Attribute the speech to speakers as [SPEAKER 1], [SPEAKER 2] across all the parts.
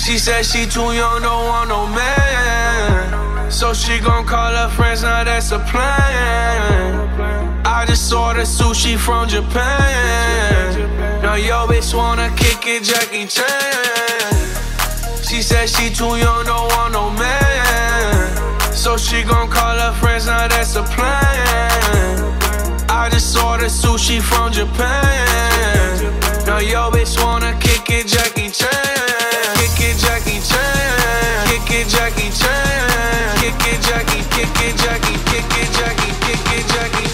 [SPEAKER 1] She said she too young, don't want no man. So she gon' call her friends, now that's a plan. I just ordered sushi from Japan. Now yo bitch wanna kick it, Jackie Chan. She said she too young, don't want no man. So she gon' call her friends, now that's a plan. I just ordered sushi from Japan. Now yo bitch wanna kick it, Jackie Chan. Kick it, Jackie Chan. Kick it, Jackie Chan. Kick it, Jackie. Kick it, Jackie. Kick it, Jackie. Kick it, Jackie.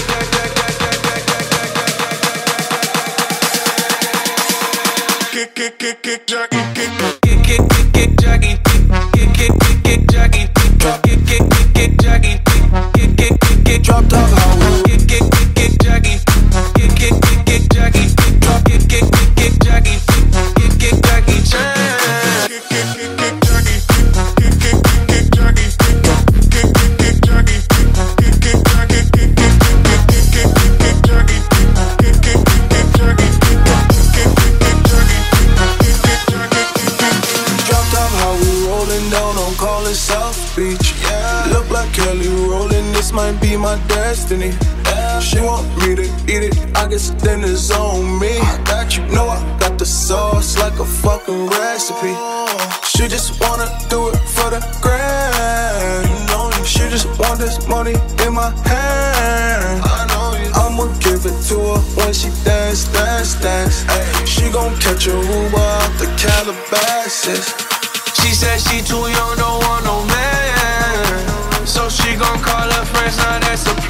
[SPEAKER 1] Kick it, Jackie. Kick it, Jackie. Kick it, Jackie. Kick Jackie. Kick drop top how we kick Jackie. Kick Jackie. Kick Jackie. Kick Jackie Chan. Kick Jackie. Kick Jackie. Kick Jackie. Kick Jackie. Drop top how we rolling down on College South Beach. Look like Kelly rolling, this might be my destiny. She want me to eat it, I guess then it's on me. I got you, know I got the sauce like a fucking recipe. She just wanna do it for the grand. She just want this money in my hand. I'ma give it to her when she dance. She gon' catch a Uber out the Calabasas. She said she too young, don't want no man. So she gon' call her friends, now that's a